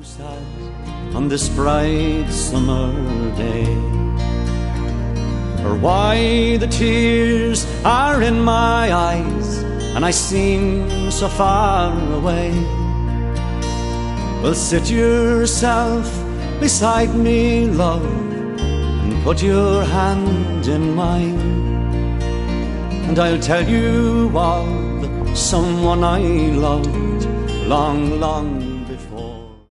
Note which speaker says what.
Speaker 1: sad on this bright summer day, or why the tears are in my eyes and I seem so far away. Well, sit yourself beside me, love, and put your hand in mine, and I'll tell you of someone I loved long, long